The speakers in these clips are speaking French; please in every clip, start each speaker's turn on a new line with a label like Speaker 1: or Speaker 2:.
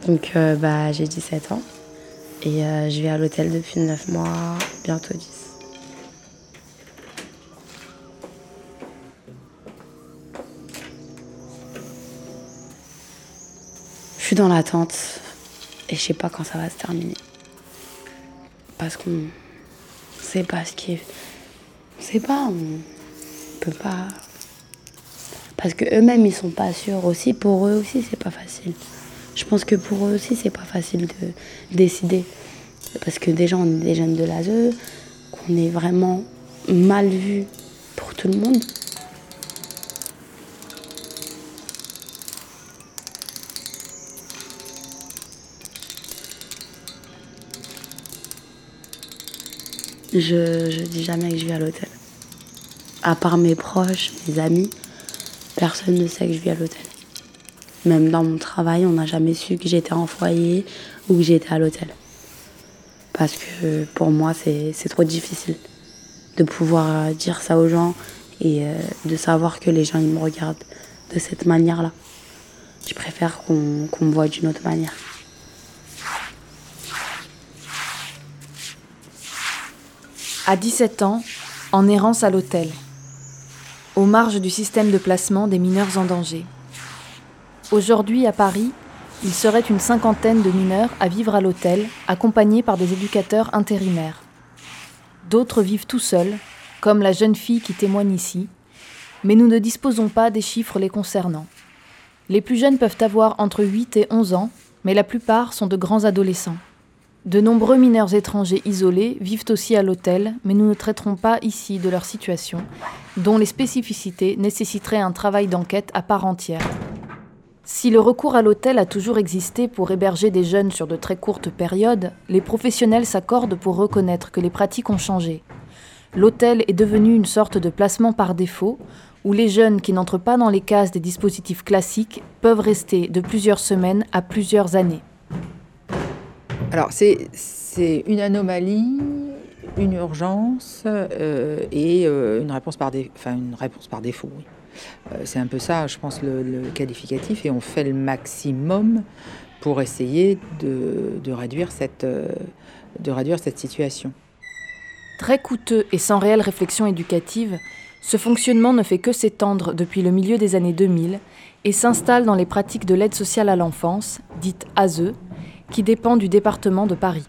Speaker 1: Donc j'ai 17 ans et je vis à l'hôtel depuis 9 mois, bientôt 10. Je suis dans l'attente et je sais pas quand ça va se terminer. Parce qu'on sait pas ce qui est... On sait pas, on peut pas... Parce que eux-mêmes ils sont pas sûrs aussi, pour eux aussi c'est pas facile. Je pense que pour eux aussi c'est pas facile de décider. Parce que déjà on est des jeunes de l'ASE, qu'on est vraiment mal vus pour tout le monde. Je dis jamais que je vis à l'hôtel. À part mes proches, mes amis, personne ne sait que je vis à l'hôtel. Même dans mon travail, on n'a jamais su que j'étais en foyer ou que j'étais à l'hôtel. Parce que pour moi, c'est trop difficile de pouvoir dire ça aux gens et de savoir que les gens ils me regardent de cette manière-là. Je préfère qu'on me voie d'une autre manière.
Speaker 2: À 17 ans, en errance à l'hôtel, aux marges du système de placement des mineurs en danger. Aujourd'hui, à Paris, il serait une 50aine de mineurs à vivre à l'hôtel, accompagnés par des éducateurs intérimaires. D'autres vivent tout seuls, comme la jeune fille qui témoigne ici, mais nous ne disposons pas des chiffres les concernant. Les plus jeunes peuvent avoir entre 8 et 11 ans, mais la plupart sont de grands adolescents. De nombreux mineurs étrangers isolés vivent aussi à l'hôtel, mais nous ne traiterons pas ici de leur situation, dont les spécificités nécessiteraient un travail d'enquête à part entière. Si le recours à l'hôtel a toujours existé pour héberger des jeunes sur de très courtes périodes, les professionnels s'accordent pour reconnaître que les pratiques ont changé. L'hôtel est devenu une sorte de placement par défaut, où les jeunes qui n'entrent pas dans les cases des dispositifs classiques peuvent rester de plusieurs semaines à plusieurs années.
Speaker 3: Alors, c'est une anomalie, une urgence et une réponse par défaut. Oui. C'est un peu ça, je pense, le qualificatif. Et on fait le maximum pour essayer de réduire cette situation.
Speaker 2: Très coûteux et sans réelle réflexion éducative, ce fonctionnement ne fait que s'étendre depuis le milieu des années 2000 et s'installe dans les pratiques de l'aide sociale à l'enfance, dite ASE, qui dépend du département de Paris.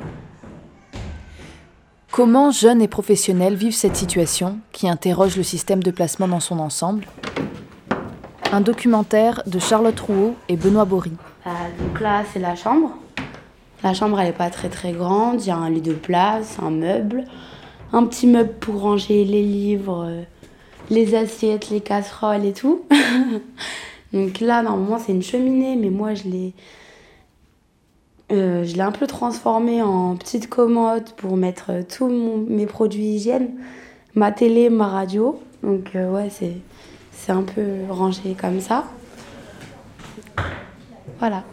Speaker 2: Comment jeunes et professionnels vivent cette situation qui interroge le système de placement dans son ensemble ? Un documentaire de Charlotte Rouault et Benoît Bory.
Speaker 1: Donc là, c'est la chambre. La chambre, elle n'est pas très très grande. Il y a un lit de place, un meuble, un petit meuble pour ranger les livres, les assiettes, les casseroles et tout. Donc là, normalement, c'est une cheminée, mais moi, je l'ai un peu transformée en petite commode pour mettre tous mes produits hygiène, ma télé, ma radio. Donc ouais, c'est un peu rangé comme ça. Voilà.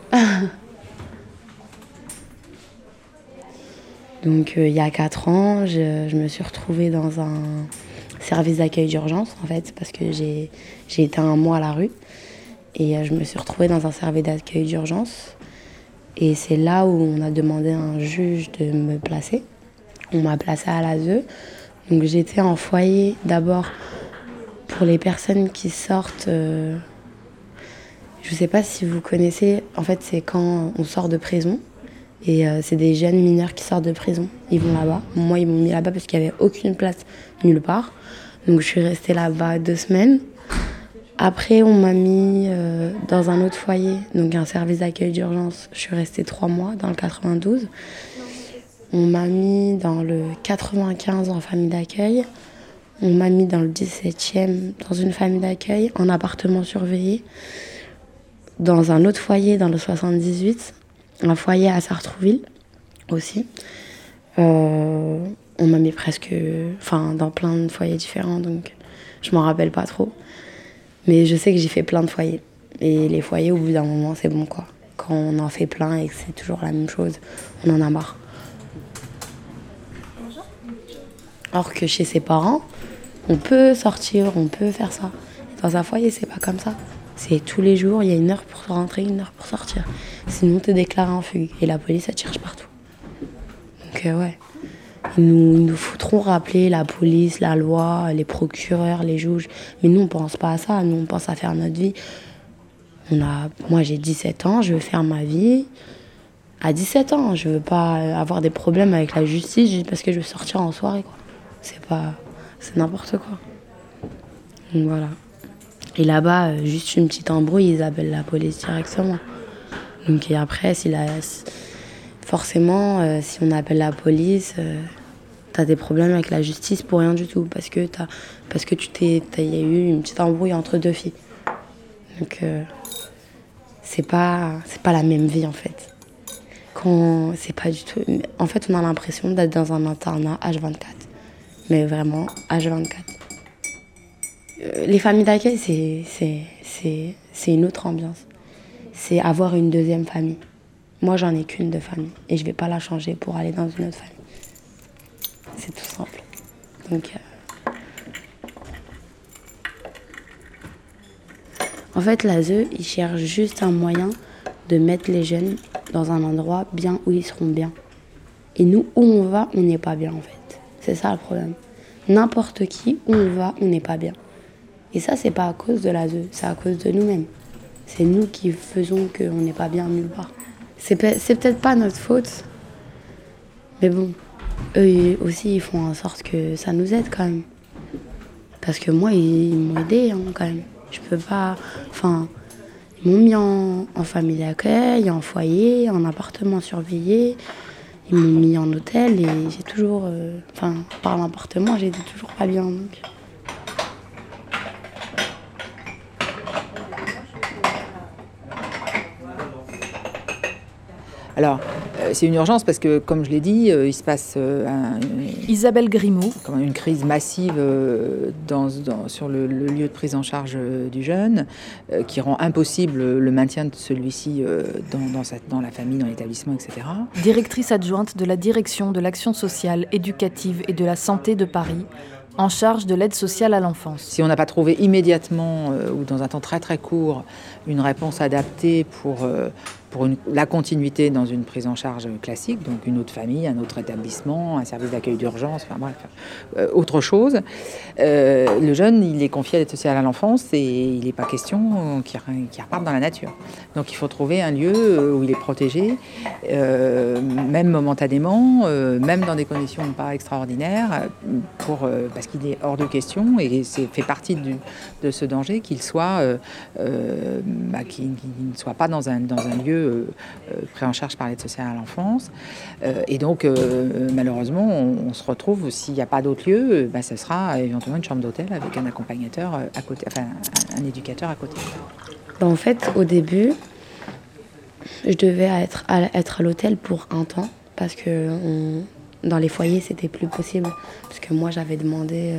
Speaker 1: Donc il y a 4 ans, je me suis retrouvée dans un service d'accueil d'urgence, en fait, parce que j'ai été un mois à la rue. Et je me suis retrouvée dans un service d'accueil d'urgence. Et c'est là où on a demandé à un juge de me placer. On m'a placée à l'ASE. Donc j'étais en foyer d'abord pour les personnes qui sortent. Je ne sais pas si vous connaissez, en fait c'est quand on sort de prison. Et c'est des jeunes mineurs qui sortent de prison. Ils vont là-bas. Moi ils m'ont mis là-bas parce qu'il n'y avait aucune place nulle part. Donc je suis restée là-bas 2 semaines. Après, on m'a mis dans un autre foyer, donc un service d'accueil d'urgence. Je suis restée 3 mois dans le 92. On m'a mis dans le 95 en famille d'accueil. On m'a mis dans le 17e dans une famille d'accueil, en appartement surveillé. Dans un autre foyer, dans le 78, un foyer à Sartrouville aussi. On m'a mis dans plein de foyers différents, donc je m'en rappelle pas trop. Mais je sais que j'ai fait plein de foyers. Et les foyers, au bout d'un moment, c'est bon, quoi. Quand on en fait plein et que c'est toujours la même chose, on en a marre. Alors que chez ses parents, on peut sortir, on peut faire ça. Dans un foyer, c'est pas comme ça. C'est tous les jours, il y a 1 heure pour rentrer, 1 heure pour sortir. Sinon, t'es déclaré en fugue. Et la police, elle te cherche partout. Donc, ouais. Ils nous foutront rappeler la police, la loi, les procureurs, les juges. Mais nous, on pense pas à ça. Nous, on pense à faire notre vie. Moi, j'ai 17 ans, je veux faire ma vie. À 17 ans, je veux pas avoir des problèmes avec la justice juste parce que je veux sortir en soirée, quoi. C'est n'importe quoi. Donc voilà. Et là-bas, juste une petite embrouille, ils appellent la police directement. Donc et après, forcément, si on appelle la police, t'as des problèmes avec la justice pour rien du tout, parce que il y a eu une petite embrouille entre 2 filles. Donc c'est pas la même vie en fait. C'est pas du tout. En fait, on a l'impression d'être dans un internat H24, mais vraiment H24. Les familles d'accueil, c'est une autre ambiance. C'est avoir une deuxième famille. Moi, j'en ai qu'une de famille et je vais pas la changer pour aller dans une autre famille. C'est tout simple. Donc, en fait, l'ASE, il cherche juste un moyen de mettre les jeunes dans un endroit bien où ils seront bien. Et nous, où on va, on n'est pas bien en fait. C'est ça le problème. N'importe qui, où on va, on n'est pas bien. Et ça, c'est pas à cause de l'ASE, c'est à cause de nous-mêmes. C'est nous qui faisons qu'on n'est pas bien nulle part. C'est peut-être pas notre faute, mais bon, eux aussi, ils font en sorte que ça nous aide quand même. Parce que moi, ils m'ont aidé quand même. Je peux pas... Enfin, ils m'ont mis en famille d'accueil, en foyer, en appartement surveillé. Ils m'ont mis en hôtel et j'ai toujours... par l'appartement, j'étais toujours pas bien. Donc.
Speaker 3: Alors, c'est une urgence parce que, comme je l'ai dit, il se passe
Speaker 2: Isabelle Grimaud.
Speaker 3: Une crise massive sur le lieu de prise en charge du jeune, qui rend impossible le maintien de celui-ci dans la famille, dans l'établissement, etc.
Speaker 2: Directrice adjointe de la direction de l'action sociale, éducative et de la santé de Paris, en charge de l'aide sociale à l'enfance.
Speaker 3: Si on n'a pas trouvé immédiatement ou dans un temps très très court une réponse adaptée pour la continuité dans une prise en charge classique, donc une autre famille, un autre établissement, un service d'accueil d'urgence, enfin bref, autre chose. Le jeune, il est confié à l'aide sociale à l'enfance et il n'est pas question qu'il reparte dans la nature. Donc il faut trouver un lieu où il est protégé, même momentanément, même dans des conditions pas extraordinaires, parce qu'il est hors de question et c'est fait partie de ce danger qu'il soit, qu'il ne soit pas dans un lieu pris en charge par l'aide sociale à l'enfance. Et donc, malheureusement, on se retrouve, s'il n'y a pas d'autre lieu, ce sera éventuellement une chambre d'hôtel avec un accompagnateur à côté, enfin un éducateur à côté.
Speaker 1: En fait, au début, je devais être à l'hôtel pour un temps parce que dans les foyers, c'était plus possible. Parce que moi, j'avais demandé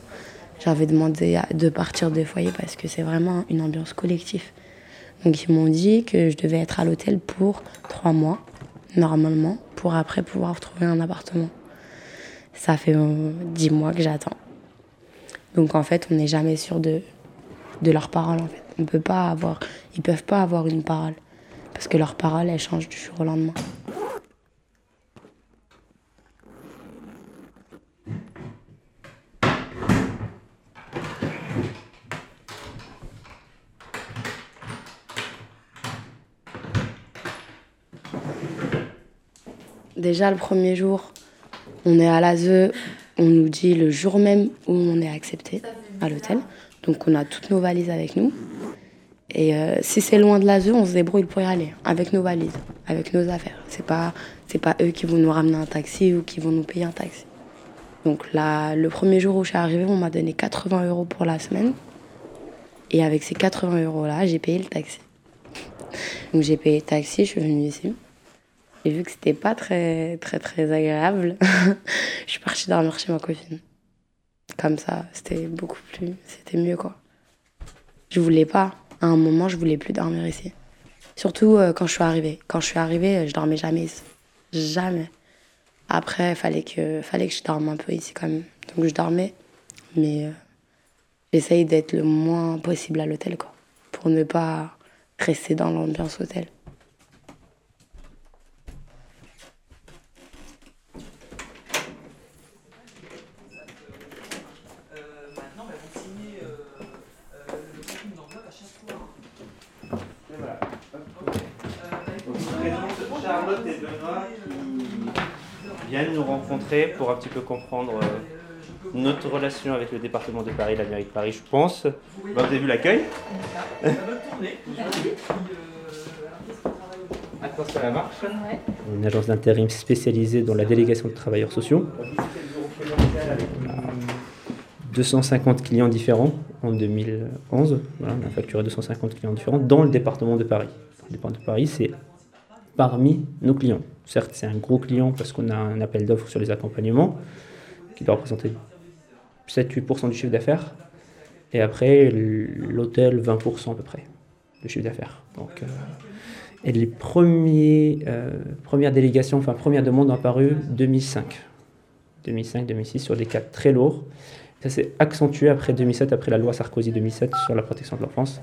Speaker 1: de partir des foyers parce que c'est vraiment une ambiance collective. Donc ils m'ont dit que je devais être à l'hôtel pour 3 mois, normalement, pour après pouvoir trouver un appartement. Ça fait 10 mois que j'attends. Donc en fait, on n'est jamais sûr de leur parole. En fait. Ils peuvent pas avoir une parole. Parce que leur parole, elle change du jour au lendemain. Déjà, le premier jour, on est à l'ASE, on nous dit le jour même où on est accepté à l'hôtel. Donc, on a toutes nos valises avec nous. Et si c'est loin de l'ASE, on se débrouille pour y aller, avec nos valises, avec nos affaires. C'est pas eux qui vont nous ramener un taxi ou qui vont nous payer un taxi. Donc, là, le premier jour où je suis arrivée, on m'a donné 80 € pour la semaine. Et avec ces 80 €-là, j'ai payé le taxi. Donc, j'ai payé le taxi, je suis venue ici. Et vu que c'était pas très, très, très agréable, je suis partie dormir chez ma copine. Comme ça, c'était mieux, quoi. Je voulais pas. À un moment, je voulais plus dormir ici. Surtout quand je suis arrivée. Quand je suis arrivée, je dormais jamais ici. Jamais. Après, fallait que je dorme un peu ici quand même. Donc je dormais, mais j'essaye d'être le moins possible à l'hôtel, quoi. pour ne pas rester dans l'ambiance hôtel.
Speaker 4: Charlotte et Benoît qui viennent nous rencontrer pour un petit peu comprendre notre relation avec le département de Paris, la mairie de Paris, je pense. Vous avez vu l'accueil. Attention à la marche. Une agence d'intérim spécialisée dans la délégation de travailleurs sociaux. 250 clients différents en 2011. Voilà, on a facturé 250 clients différents dans le département de Paris. Le département de Paris, c'est parmi nos clients. Certes, c'est un gros client parce qu'on a un appel d'offres sur les accompagnements qui doit représenter 7-8% du chiffre d'affaires. Et après, l'hôtel, 20% à peu près du chiffre d'affaires. Donc, et les premières délégations, enfin premières demandes ont apparu 2005-2006 sur des cas très lourds. Ça s'est accentué après 2007, après la loi Sarkozy 2007 sur la protection de l'enfance.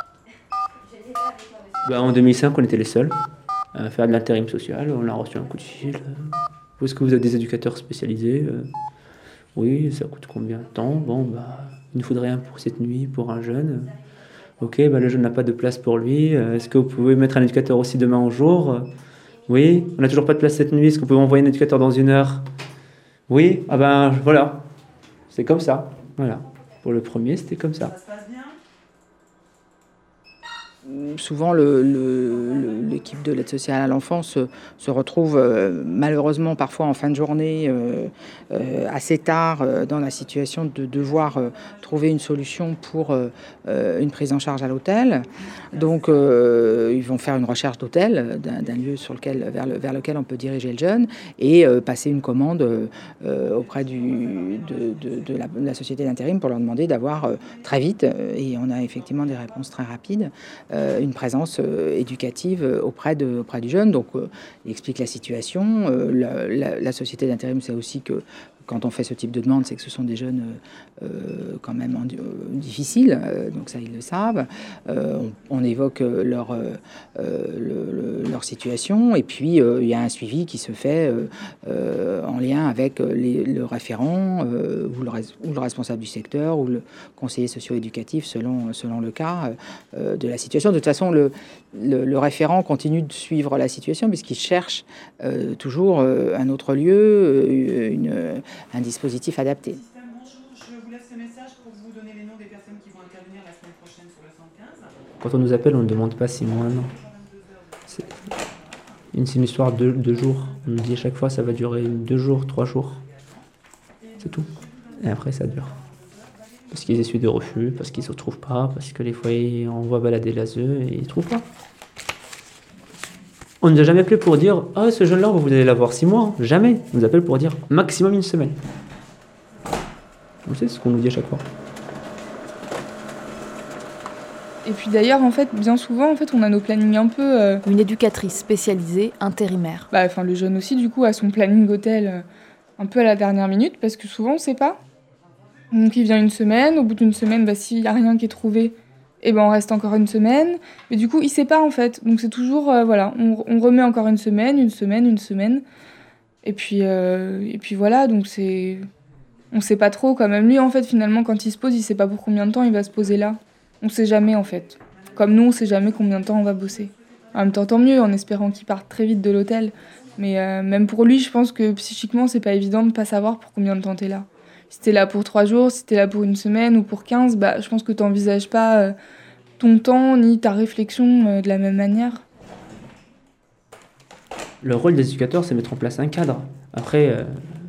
Speaker 4: En 2005, on était les seuls à faire de l'intérim social. On a reçu un coup de fil. Est-ce que vous avez des éducateurs spécialisés? Oui, ça coûte combien de temps? Il nous faudrait un pour cette nuit, pour un jeune. Ok, le jeune n'a pas de place pour lui. Est-ce que vous pouvez mettre un éducateur aussi demain au jour? Oui, on n'a toujours pas de place cette nuit. Est-ce que vous pouvez envoyer un éducateur dans 1 heure? Oui, voilà. C'est comme ça. Voilà. Pour le premier, c'était comme ça.
Speaker 5: Ça se passe bien?
Speaker 3: Souvent, l'équipe de l'aide sociale à l'enfance se retrouve malheureusement parfois en fin de journée assez tard dans la situation de devoir trouver une solution pour une prise en charge à l'hôtel. Donc, ils vont faire une recherche d'hôtel, d'un lieu vers lequel on peut diriger le jeune et passer une commande auprès de la société d'intérim pour leur demander d'avoir très vite, et on a effectivement des réponses très rapides, une présence éducative auprès du jeune. Donc, il explique la situation. La société d'intérim sait aussi que quand on fait ce type de demande, c'est que ce sont des jeunes quand même difficiles, donc ça ils le savent. On évoque leur situation et puis il y a un suivi qui se fait en lien avec le référent ou le responsable du secteur ou le conseiller socio-éducatif selon le cas de la situation. De toute façon, le référent continue de suivre la situation puisqu'il cherche toujours un autre lieu, un dispositif adapté.
Speaker 5: Bonjour, je vous laisse ce message pour vous donner les noms des personnes qui vont intervenir la semaine prochaine sur le 115.
Speaker 4: Quand on nous appelle, on ne demande pas 6 mois, non. C'est une histoire de 2 jours. On nous dit à chaque fois ça va durer 2 jours, 3 jours. C'est tout. Et après ça dure. Parce qu'ils essuient des refus, parce qu'ils ne se trouvent pas, parce que les foyers envoient balader l'ASE et ils ne trouvent pas. On ne nous a jamais appelé pour dire « Ah, ce jeune-là, vous allez l'avoir 6 mois. » Jamais. On nous appelle pour dire maximum 1 semaine. Vous savez ce qu'on nous dit à chaque fois.
Speaker 6: Et puis d'ailleurs, en fait, bien souvent, on a nos plannings un peu...
Speaker 2: Une éducatrice spécialisée, intérimaire.
Speaker 6: Le jeune aussi, du coup, a son planning hôtel un peu à la dernière minute, parce que souvent, on ne sait pas. Donc il vient 1 semaine, au bout d'1 semaine, s'il n'y a rien qui est trouvé, on reste encore 1 semaine. Mais du coup, il ne sait pas, en fait. Donc c'est toujours, on remet encore 1 semaine. Et puis voilà, donc c'est... On ne sait pas trop, quand même. Lui, en fait, finalement, quand il se pose, il ne sait pas pour combien de temps il va se poser là. On ne sait jamais, en fait. Comme nous, on ne sait jamais combien de temps on va bosser. En même temps, tant mieux, en espérant qu'il parte très vite de l'hôtel. Mais même pour lui, je pense que psychiquement, c'est pas évident de ne pas savoir pour combien de temps t'es là. Si t'es là pour 3 jours, si t'es là pour 1 semaine ou pour 15, je pense que t'envisages pas ton temps ni ta réflexion de la même manière.
Speaker 4: Le rôle des éducateurs, c'est mettre en place un cadre. Après,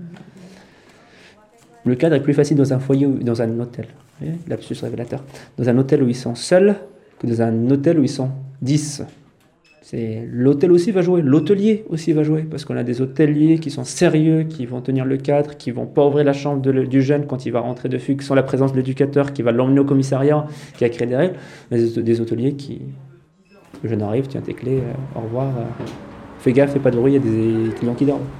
Speaker 4: le cadre est plus facile dans un foyer ou dans un hôtel. Vous voyez, lapsus révélateur. Dans un hôtel où ils sont seuls que dans un hôtel où ils sont 10. L'hôtel aussi va jouer, l'hôtelier aussi va jouer, parce qu'on a des hôteliers qui sont sérieux, qui vont tenir le cadre, qui vont pas ouvrir la chambre du jeune quand il va rentrer de fugue sans la présence de l'éducateur, qui va l'emmener au commissariat, qui a créé des règles. Des hôteliers qui, le jeune arrive, tiens tes clés, au revoir, fais gaffe, fais pas de bruit, il y a des clients qui dorment.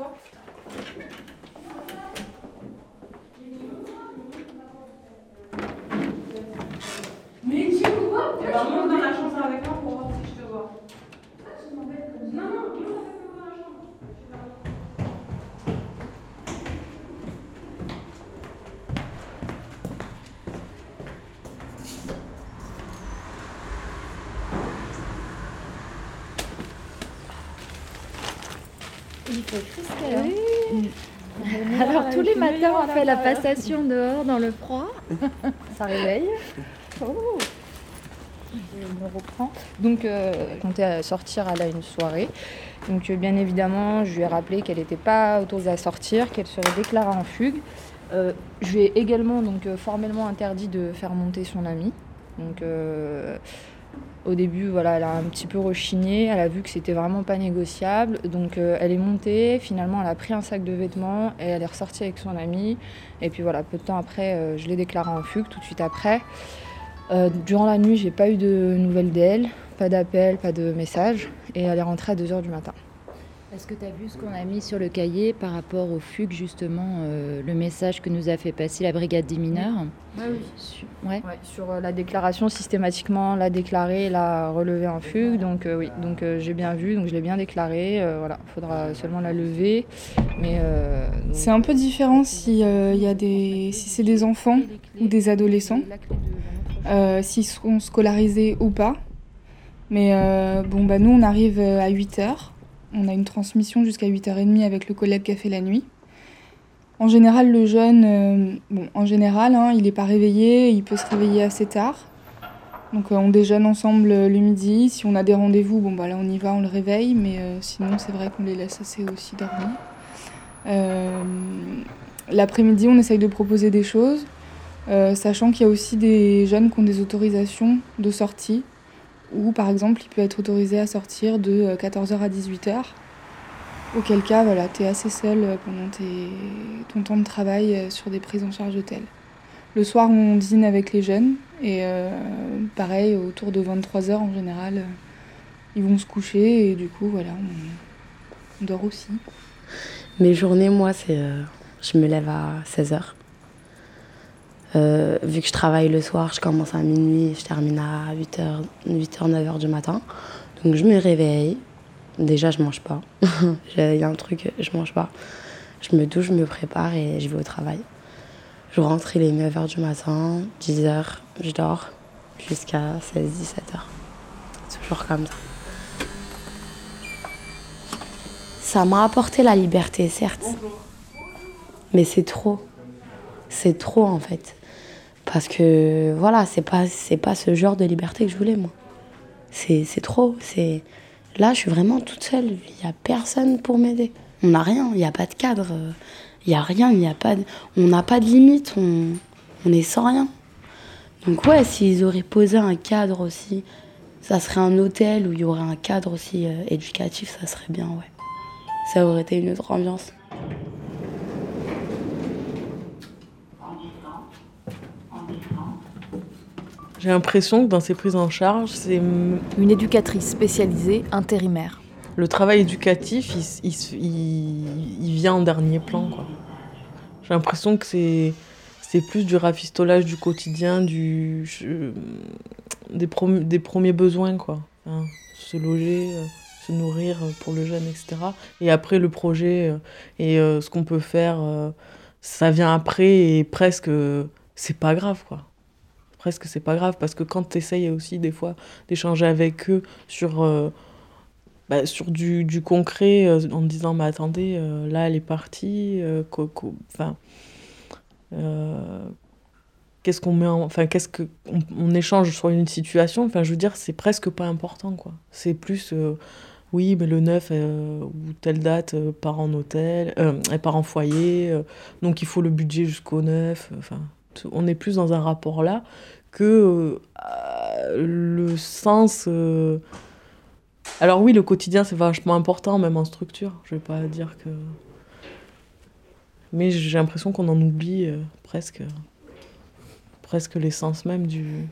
Speaker 6: toi. Mais tu vois, monte dans la chambre avec moi pour voir si je te vois. Non, monte dans la chambre.
Speaker 7: Il fait frisquet. Oui. Alors tous les matins on fait la passation dehors dans le froid. Ça réveille. Oh. Je me reprends. Donc je comptais sortir à une soirée. Donc bien évidemment je lui ai rappelé qu'elle n'était pas autorisée à sortir, qu'elle serait déclarée en fugue. Je lui ai également formellement interdit de faire monter son ami. Donc au début, voilà, elle a un petit peu rechigné, elle a vu que c'était vraiment pas négociable, donc elle est montée, finalement elle a pris un sac de vêtements et elle est ressortie avec son amie. Et puis voilà, peu de temps après, je l'ai déclarée en fugue, tout de suite après. Durant la nuit, j'ai pas eu de nouvelles d'elle, pas d'appel, pas de message, et elle est rentrée à 2h du matin. Est-ce que tu as vu ce qu'on a mis sur le cahier par rapport aux fugues, justement, le message que nous a fait passer la brigade des mineurs ?
Speaker 2: Oui.
Speaker 7: Ouais.
Speaker 2: Ouais, sur la déclaration, systématiquement, la déclarer, la relever en fugue. Donc oui, j'ai bien vu, donc je l'ai bien déclarée. Voilà, il faudra seulement la lever. Mais
Speaker 6: C'est un peu différent si c'est des enfants ou des adolescents, s'ils sont scolarisés ou pas. Mais nous on arrive à 8h. On a une transmission jusqu'à 8h30 avec le collègue qui a fait la nuit. En général, le jeune, il n'est pas réveillé, il peut se réveiller assez tard. Donc on déjeune ensemble le midi. Si on a des rendez-vous, là on y va, on le réveille. Mais sinon, c'est vrai qu'on les laisse assez aussi dormir. L'après-midi, on essaye de proposer des choses, sachant qu'il y a aussi des jeunes qui ont des autorisations de sortie, où par exemple, il peut être autorisé à sortir de 14h à 18h. Auquel cas, tu es assez seul pendant ton temps de travail sur des prises en charge d'hôtel. Le soir, on dîne avec les jeunes et pareil, autour de 23h en général, ils vont se coucher et du coup, on dort aussi.
Speaker 1: Mes journées, moi, je me lève à 16h. Vu que je travaille le soir, je commence à minuit, je termine à 8h, 9h du matin. Donc je me réveille. Déjà, je mange pas. Il y a un truc, je mange pas. Je me douche, je me prépare et je vais au travail. Je rentre, il est 9h du matin, 10h, je dors jusqu'à 16-17h. Toujours comme ça. Ça m'a apporté la liberté, certes. Mais c'est trop. C'est trop, en fait. Parce que, voilà, c'est pas ce genre de liberté que je voulais, moi. C'est trop. Là, je suis vraiment toute seule. Il n'y a personne pour m'aider. On n'a rien. Il n'y a pas de cadre. Il n'y a rien. On n'a pas de limite. On est sans rien. Donc, ouais, s'ils auraient posé un cadre aussi, ça serait un hôtel où il y aurait un cadre aussi éducatif, ça serait bien, ouais. Ça aurait été une autre ambiance.
Speaker 8: J'ai l'impression que dans ces prises en charge, c'est...
Speaker 2: Une éducatrice spécialisée, intérimaire.
Speaker 8: Le travail éducatif, il vient en dernier plan, quoi. J'ai l'impression que c'est plus du rafistolage du quotidien, des premiers besoins, quoi. Enfin, se loger, se nourrir pour le jeune, etc. Et après, le projet et ce qu'on peut faire, ça vient après et presque, c'est pas grave, quoi. Presque c'est pas grave parce que quand tu essayes aussi des fois d'échanger avec eux sur du concret en te disant mais attendez là elle est partie qu'est-ce qu'on met qu'est-ce que on échange sur une situation, je veux dire c'est presque pas important, quoi. C'est plus oui mais le 9 ou telle date part en hôtel, elle part en foyer, donc il faut le budget jusqu'au 9, on est plus dans un rapport là que le sens... Alors oui, le quotidien, c'est vachement important, même en structure. Je vais pas dire que... Mais j'ai l'impression qu'on en oublie presque l'essence même du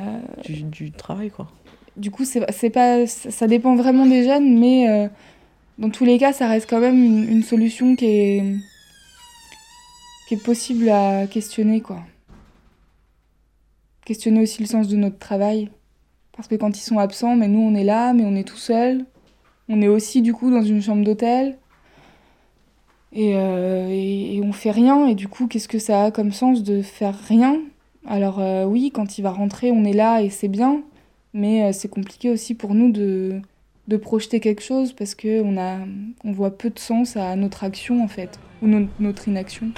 Speaker 8: travail, quoi.
Speaker 6: Du coup, c'est pas, ça dépend vraiment des jeunes, mais dans tous les cas, ça reste quand même une solution qui est possible à questionner, quoi. Questionner aussi le sens de notre travail. Parce que quand ils sont absents, mais nous on est là, mais on est tout seul. On est aussi du coup dans une chambre d'hôtel. Et on fait rien. Et du coup, qu'est-ce que ça a comme sens de faire rien ? Alors oui, quand il va rentrer, on est là et c'est bien. Mais c'est compliqué aussi pour nous de projeter quelque chose parce qu'on voit peu de sens à notre action en fait. Ou notre inaction.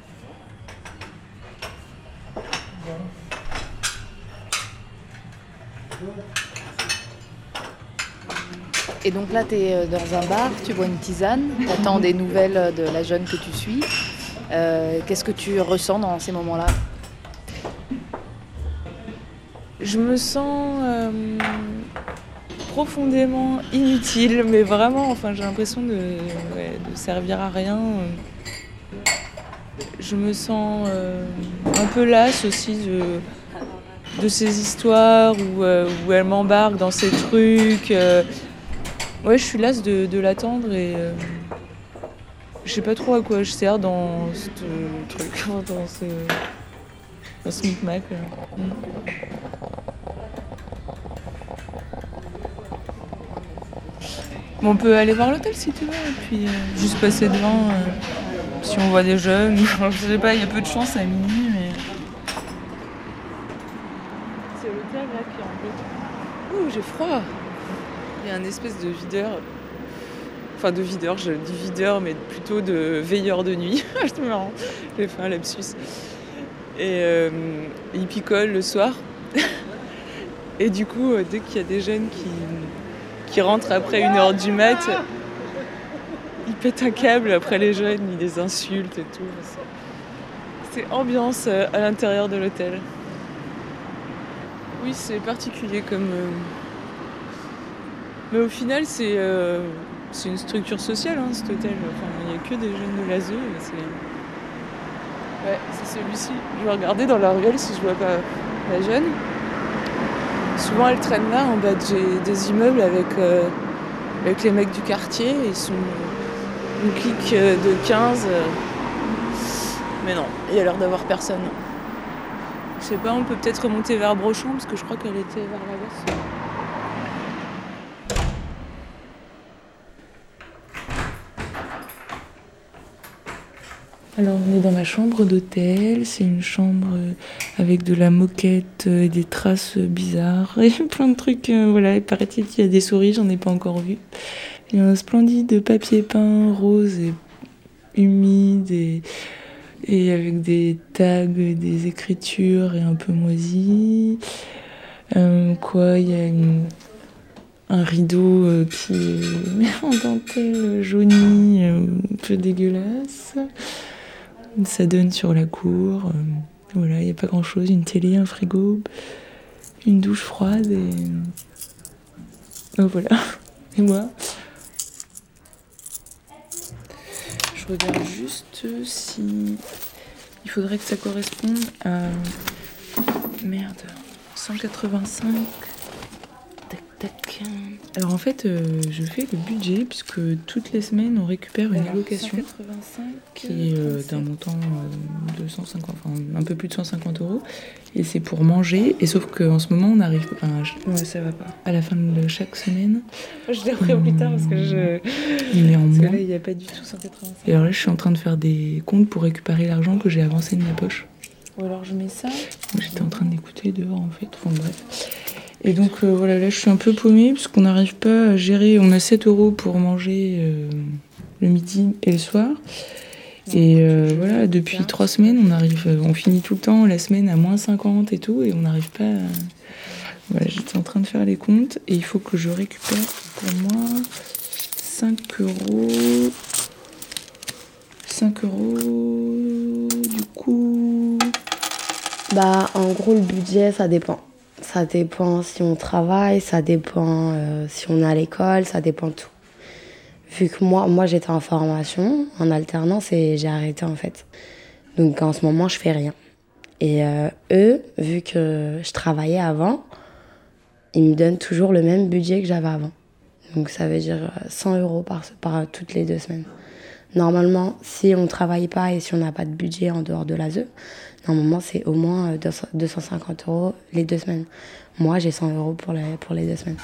Speaker 2: Et donc là, tu es dans un bar, tu bois une tisane, tu attends des nouvelles de la jeune que tu suis. Qu'est-ce que tu ressens dans ces moments-là ?
Speaker 8: Je me sens profondément inutile, mais vraiment, enfin, j'ai l'impression de servir à rien. Je me sens un peu lasse aussi de ces histoires où elle m'embarque dans ces trucs. Ouais, je suis lasse de l'attendre et je sais pas trop à quoi je sers dans ce truc, dans ce micmac. Bon, on peut aller voir l'hôtel si tu veux, et puis juste passer devant si on voit des jeunes. Je sais pas, il y a peu de chance à minuit, mais. C'est l'hôtel là qui est en bleu. Ouh, j'ai froid! Il y a un espèce de videur. Enfin, de videur, je dis videur, mais plutôt de veilleur de nuit. C'est marrant, j'ai fait un lapsus. Et il picole le soir. Et du coup, dès qu'il y a des jeunes qui rentrent après 1h du mat, ils pètent un câble après les jeunes, ils les insultent et tout. C'est ambiance à l'intérieur de l'hôtel. Oui, c'est particulier comme... Mais au final, c'est une structure sociale, hein, cet hôtel. Enfin, il n'y a que des jeunes de l'ASE. Ouais, c'est celui-ci. Je vais regarder dans la ruelle si je vois pas la jeune. Souvent, elle traîne là, en bas des immeubles avec les mecs du quartier. Ils sont une clique de 15. Mais non, il y a l'air d'avoir personne. Je sais pas, on peut peut-être remonter vers Brochon, parce que je crois qu'elle était vers là-bas. Alors on est dans ma chambre d'hôtel, c'est une chambre avec de la moquette et des traces bizarres et plein de trucs, voilà, il paraît-il qu'il y a des souris, j'en ai pas encore vu. Il y a un splendide papier peint rose et humide et avec des tags, des écritures et un peu moisi. Il y a un rideau qui est en dentelle jaunie, un peu dégueulasse. Ça donne sur la cour. Voilà, il n'y a pas grand-chose. Une télé, un frigo, une douche froide et... Oh, voilà. Et moi, je regarde juste si... Il faudrait que ça corresponde à... Merde. 185... Tac, tac. Alors en fait, je fais le budget puisque toutes les semaines on récupère une allocation qui est d'un montant de 150, enfin un peu plus de 150 €. Et c'est pour manger. Et sauf qu'en ce moment on arrive ouais, ça va pas. À la fin de chaque semaine. Je l'ai repris plus tard parce que il est en moins. Il n'y a pas du tout 185. Et alors là, je suis en train de faire des comptes pour récupérer l'argent que j'ai avancé de ma poche. Ou alors je mets ça. J'étais en train d'écouter dehors en fait. Enfin bref. Et donc voilà, là je suis un peu paumée parce qu'on n'arrive pas à gérer. On a 7 € pour manger le midi et le soir. Et voilà, depuis 3 semaines, on finit tout le temps la semaine à moins 50 et tout, et on n'arrive pas à... Voilà, j'étais en train de faire les comptes et il faut que je récupère pour moi 5 €. 5 € du coup...
Speaker 1: Bah en gros le budget ça dépend. Ça dépend si on travaille, ça dépend si on est à l'école, ça dépend de tout. Vu que moi j'étais en formation, en alternance et j'ai arrêté en fait. Donc en ce moment je fais rien. Et eux, vu que je travaillais avant, ils me donnent toujours le même budget que j'avais avant. Donc ça veut dire 100 € par toutes les 2 semaines. Normalement, si on ne travaille pas et si on n'a pas de budget en dehors de l'ASE, normalement c'est au moins 250 € les 2 semaines. Moi j'ai 100 € pour les 2 semaines.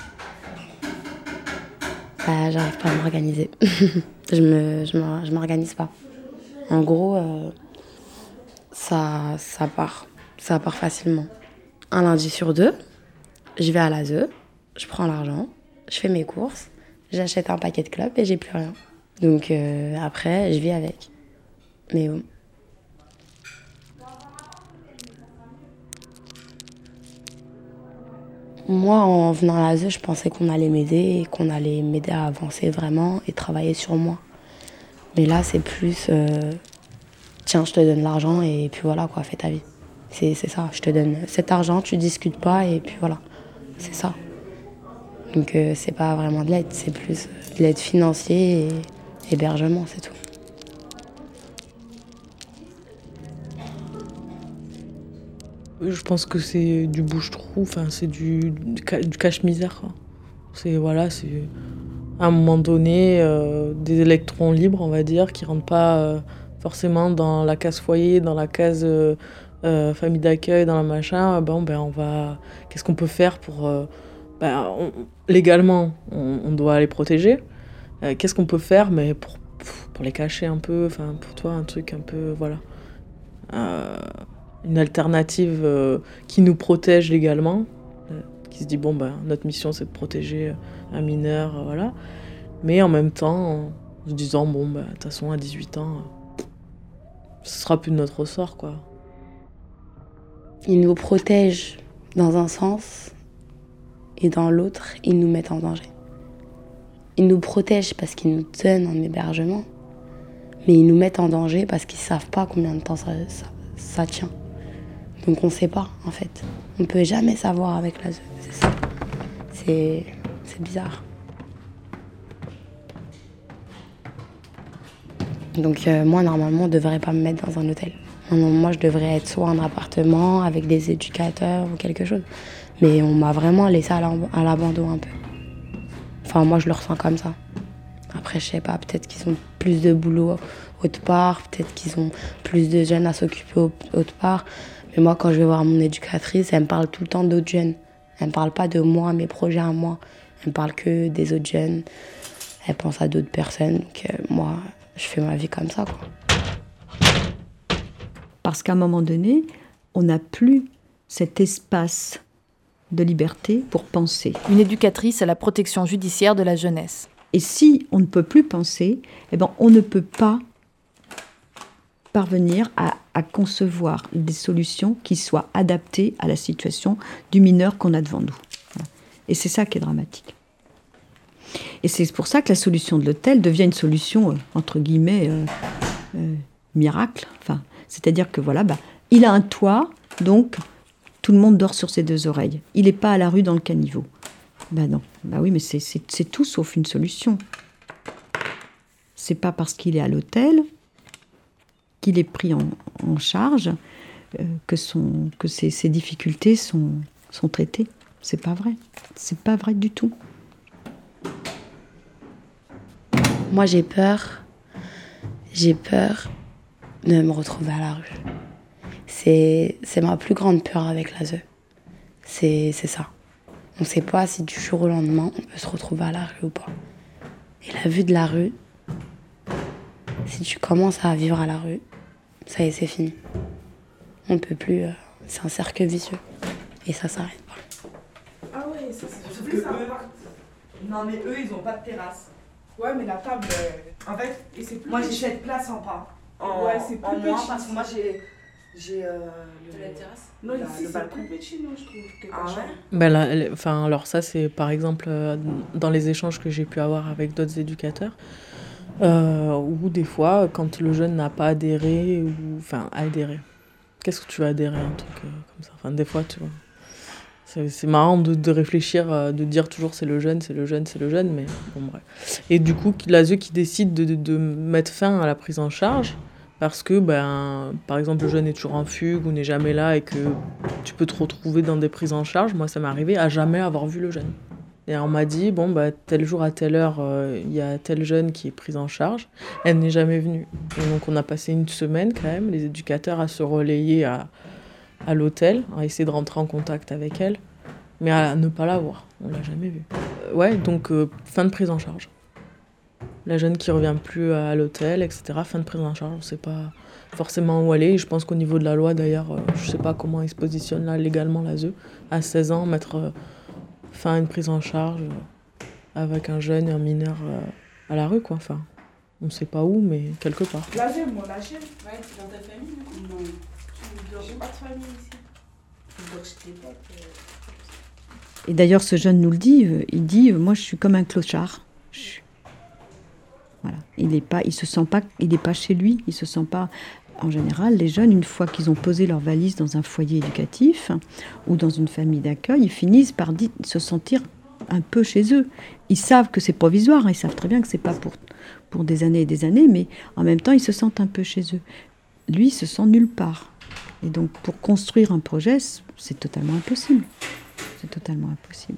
Speaker 1: Bah, j'arrive pas à m'organiser. je m'organise pas. En gros, ça part facilement. Un lundi sur 2, je vais à l'ASE, je prends l'argent, je fais mes courses, j'achète un paquet de clopes et j'ai plus rien. Donc après, je vis avec. Mais bon. Moi, en venant à l'ASE, je pensais qu'on allait m'aider et qu'on allait m'aider à avancer vraiment et travailler sur moi. Mais là, c'est plus... tiens, je te donne l'argent et puis voilà, quoi, fais ta vie. C'est ça, je te donne cet argent, tu discutes pas et puis voilà. C'est ça. Donc c'est pas vraiment de l'aide, c'est plus de l'aide financière et hébergement, c'est tout.
Speaker 8: Je pense que c'est du bouche-trou, enfin c'est du cache-misère, quoi. C'est à un moment donné des électrons libres, on va dire, qui rentrent pas forcément dans la case foyer, dans la case famille d'accueil, dans la machin. Qu'est-ce qu'on peut faire pour légalement, on doit les protéger. Qu'est-ce qu'on peut faire, mais pour les cacher un peu, enfin pour toi un truc un peu une alternative qui nous protège légalement, qui se dit notre mission c'est de protéger un mineur, voilà. Mais en même temps, en se disant de toute façon à 18 ans, ce sera plus de notre ressort, quoi.
Speaker 1: Ils nous protègent dans un sens et dans l'autre, ils nous mettent en danger. Ils nous protègent parce qu'ils nous donnent un hébergement, mais ils nous mettent en danger parce qu'ils savent pas combien de temps ça tient. Donc on sait pas, en fait. On peut jamais savoir avec l'ASE, c'est ça. C'est bizarre. Donc moi, normalement, on devrait pas me mettre dans un hôtel. Moi, je devrais être soit en appartement avec des éducateurs ou quelque chose. Mais on m'a vraiment laissé à l'abandon un peu. Enfin, moi, je le ressens comme ça. Après, je sais pas, peut-être qu'ils ont plus de boulot autre part, peut-être qu'ils ont plus de jeunes à s'occuper autre part. Mais moi, quand je vais voir mon éducatrice, elle me parle tout le temps d'autres jeunes. Elle me parle pas de moi, mes projets à moi. Elle me parle que des autres jeunes. Elle pense à d'autres personnes. Donc moi, je fais ma vie comme ça, quoi.
Speaker 9: Parce qu'à un moment donné, on n'a plus cet espace de liberté pour penser.
Speaker 2: Une éducatrice à la protection judiciaire de la jeunesse.
Speaker 9: Et si on ne peut plus penser, on ne peut pas parvenir à concevoir des solutions qui soient adaptées à la situation du mineur qu'on a devant nous. Voilà. Et c'est ça qui est dramatique. Et c'est pour ça que la solution de l'hôtel devient une solution, entre guillemets, miracle. Enfin, c'est-à-dire que il a un toit, donc tout le monde dort sur ses 2 oreilles. Il n'est pas à la rue dans le caniveau. Non. Oui, mais c'est tout sauf une solution. C'est pas parce qu'il est à l'hôtel qu'il est pris en charge que ses difficultés sont traitées. C'est pas vrai. C'est pas vrai du tout.
Speaker 1: Moi, j'ai peur de me retrouver à la rue. C'est ma plus grande peur avec l'ASE. C'est ça. On ne sait pas si du jour au lendemain, on peut se retrouver à la rue ou pas. Et la vue de la rue, si tu commences à vivre à la rue, ça y est, c'est fini. On ne peut plus... c'est un cercle vicieux. Et ça s'arrête pas.
Speaker 5: Ah ouais, ça c'est plus ça. Non mais eux, ils ont pas de terrasse. Ouais, mais la table, en fait, et c'est plus moi j'ai 7 places en pas. Ouais, c'est plus petit. Moins, parce que moi j'ai la terrasse. Non, ici c'est plus petit, non, je trouve.
Speaker 8: Ah ouais. Alors ça, c'est par exemple dans les échanges que j'ai pu avoir avec d'autres éducateurs, où des fois, quand le jeune n'a pas adhéré, adhéré. Qu'est-ce que tu vas adhérer à un truc comme ça? Enfin, des fois, tu vois. C'est marrant de réfléchir, de dire toujours c'est le jeune, mais bon, bref. Et du coup, l'ASE qui décide de mettre fin à la prise en charge, parce que, par exemple, le jeune est toujours en fugue ou n'est jamais là et que tu peux te retrouver dans des prises en charge. Moi, ça m'est arrivé à jamais avoir vu le jeune. Et on m'a dit, tel jour à telle heure, il y a tel jeune qui est pris en charge. Elle n'est jamais venue. Et donc on a passé une semaine quand même, les éducateurs, à se relayer à l'hôtel, à essayer de rentrer en contact avec elle, mais à ne pas la voir. On l'a jamais vue. Donc fin de prise en charge. La jeune qui revient plus à l'hôtel, etc. Fin de prise en charge, on ne sait pas forcément où aller. Et je pense qu'au niveau de la loi, d'ailleurs, je ne sais pas comment ils se positionnent là légalement, l'ASE. À 16 ans, mettre fin à une prise en charge avec un jeune et un mineur à la rue, quoi. Enfin, on ne sait pas où, mais quelque part.
Speaker 5: L'ASE, moi, l'ASE, ouais, c'est dans ta famille, non? Non, j'ai pas de famille ici. Donc, j'étais pas...
Speaker 9: Et d'ailleurs, ce jeune nous le dit, il dit, moi je suis comme un clochard. Voilà. Il n'est pas chez lui, il se sent pas. En général, les jeunes, une fois qu'ils ont posé leur valise dans un foyer éducatif ou dans une famille d'accueil, ils finissent par se sentir un peu chez eux. Ils savent que c'est provisoire, ils savent très bien que c'est pas pour des années et des années, mais en même temps, ils se sentent un peu chez eux. Lui, il se sent nulle part. Et donc, pour construire un projet, c'est totalement impossible. C'est totalement impossible.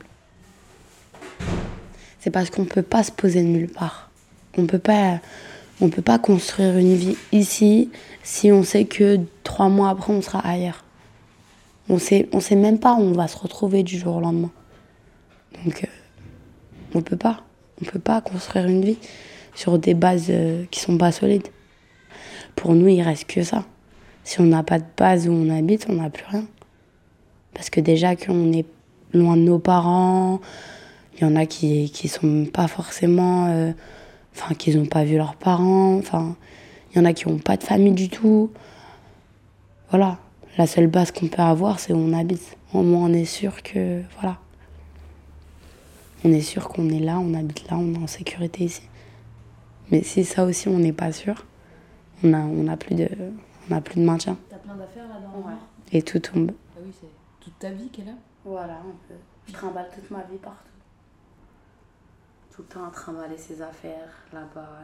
Speaker 1: C'est parce qu'on ne peut pas se poser nulle part. On peut pas construire une vie ici si on sait que 3 mois après, on sera ailleurs. On sait même pas où on va se retrouver du jour au lendemain. Donc, on peut pas construire une vie sur des bases qui sont pas solides. Pour nous, il reste que ça. Si on n'a pas de base où on habite, on n'a plus rien. Parce que déjà qu'on est loin de nos parents, il y en a qui sont pas forcément... qu'ils n'ont pas vu leurs parents, il y en a qui n'ont pas de famille du tout. Voilà, la seule base qu'on peut avoir, c'est où on habite. Au moins, on est sûr que, voilà. On est sûr qu'on est là, on habite là, on est en sécurité ici. Mais si ça aussi, on n'est pas sûr, on n'a plus de maintien.
Speaker 2: T'as plein d'affaires là-dedans.
Speaker 1: Ouais. Et tout tombe.
Speaker 2: Ah oui, c'est toute ta vie qu'elle a.
Speaker 1: Voilà, un peu. Je trimballe toute ma vie partout. Tout le temps à trimballer ses affaires, là-bas.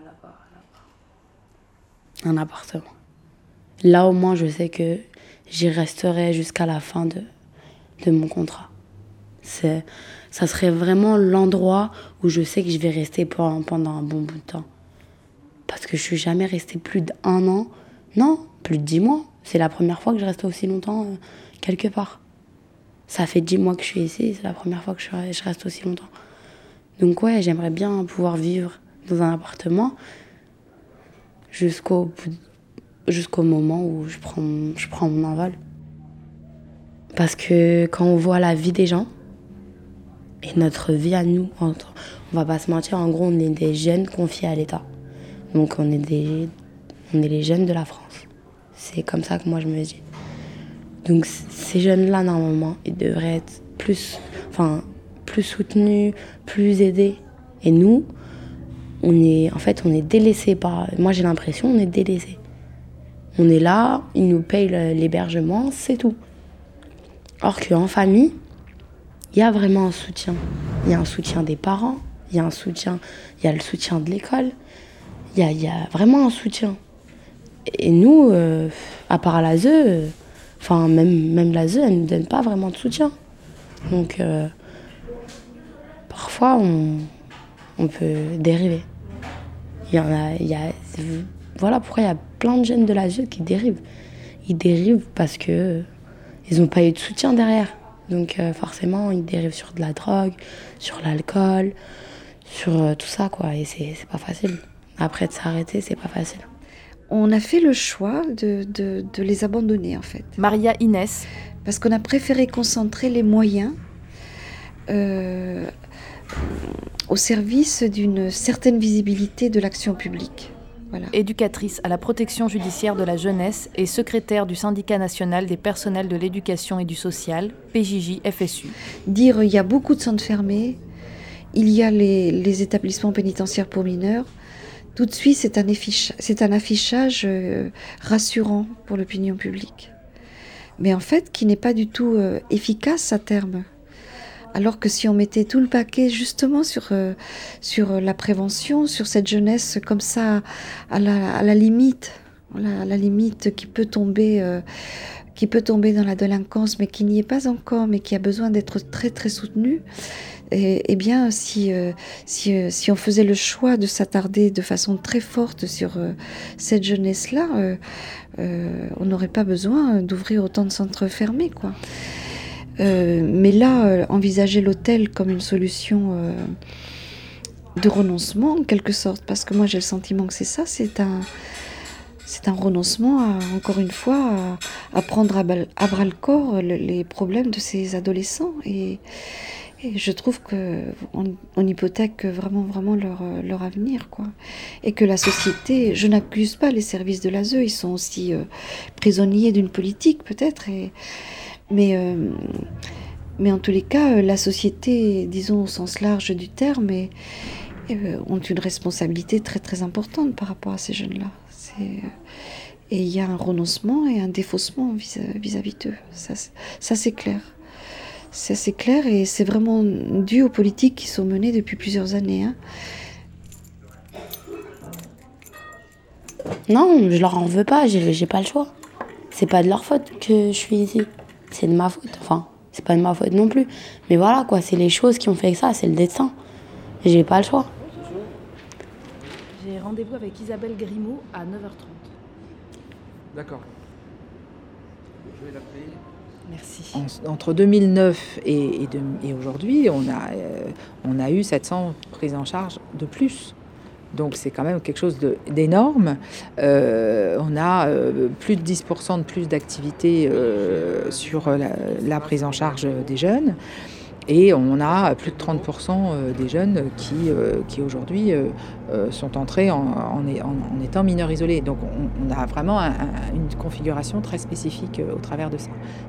Speaker 1: Un appartement. Là, au moins, je sais que j'y resterai jusqu'à la fin de mon contrat. Ça serait vraiment l'endroit où je sais que je vais rester pendant un bon bout de temps. Parce que je suis jamais restée plus d'1 an. Non, plus de 10 mois. C'est la première fois que je reste aussi longtemps quelque part. Ça fait 10 mois que je suis ici, c'est la première fois que je reste aussi longtemps. Donc ouais, j'aimerais bien pouvoir vivre dans un appartement jusqu'au moment où je prends mon envol. Parce que quand on voit la vie des gens et notre vie à nous, on va pas se mentir, en gros on est des jeunes confiés à l'État. Donc on est les jeunes de la France. C'est comme ça que moi je me dis. Donc ces jeunes-là, normalement, ils devraient être plus soutenus, plus aidés. Et nous, on est délaissés par... Moi, j'ai l'impression on est délaissés. On est là, ils nous payent l'hébergement, c'est tout. Or qu'en famille, il y a vraiment un soutien. Il y a un soutien des parents, il y a le soutien de l'école. Il y a vraiment un soutien. Et nous, à part l'ASE, même l'ASE, elle ne nous donne pas vraiment de soutien. Donc... parfois, on peut dériver. Voilà pourquoi il y a plein de jeunes de l'ASE qui dérivent. Ils dérivent parce que ils n'ont pas eu de soutien derrière. Donc forcément, ils dérivent sur de la drogue, sur l'alcool, sur tout ça, quoi. Et c'est pas facile. Après, de s'arrêter, c'est pas facile.
Speaker 10: On a fait le choix de les abandonner, en fait.
Speaker 2: Maria Inès.
Speaker 10: Parce qu'on a préféré concentrer les moyens au service d'une certaine visibilité de l'action publique. Voilà.
Speaker 2: Éducatrice à la protection judiciaire de la jeunesse et secrétaire du syndicat national des personnels de l'éducation et du social, PJJ-FSU.
Speaker 10: Dire il y a beaucoup de centres fermés, il y a les établissements pénitentiaires pour mineurs, tout de suite c'est un affichage rassurant pour l'opinion publique. Mais en fait qui n'est pas du tout efficace à terme. Alors que si on mettait tout le paquet justement sur la prévention, sur cette jeunesse comme ça, à la limite qui peut tomber qui peut tomber dans la délinquance, mais qui n'y est pas encore, mais qui a besoin d'être très très soutenu, eh bien, si on faisait le choix de s'attarder de façon très forte sur cette jeunesse-là, on n'aurait pas besoin d'ouvrir autant de centres fermés, quoi. Mais là, envisager l'hôtel comme une solution de renoncement, en quelque sorte, parce que moi j'ai le sentiment que c'est ça, c'est un renoncement, encore une fois, à prendre à bras le corps les problèmes de ces adolescents. Et je trouve qu'on hypothèque vraiment leur avenir, quoi. Et que la société, je n'accuse pas les services de l'ASE, ils sont aussi prisonniers d'une politique peut-être, mais en tous les cas, la société, disons au sens large du terme, ont une responsabilité très très importante par rapport à ces jeunes-là. Et il y a un renoncement et un défaussement vis-à-vis d'eux. Ça c'est clair. Ça c'est clair, et c'est vraiment dû aux politiques qui sont menées depuis plusieurs années.
Speaker 1: Non, je leur en veux pas, j'ai pas le choix. C'est pas de leur faute que je suis ici. C'est de ma faute. Enfin, c'est pas de ma faute non plus. Mais voilà, quoi, c'est les choses qui ont fait que ça, c'est le destin. J'ai pas le choix.
Speaker 2: J'ai rendez-vous avec Isabelle Grimaud à 9h30.
Speaker 4: D'accord. Je vais l'appeler.
Speaker 2: Merci.
Speaker 3: Entre 2009 et aujourd'hui, on a eu 700 prises en charge de plus. Donc c'est quand même quelque chose d'énorme. On a plus de 10% de plus d'activité sur la prise en charge des jeunes. Et on a plus de 30% des jeunes qui aujourd'hui sont entrés en étant mineurs isolés. Donc on a vraiment une configuration très spécifique au travers de ça.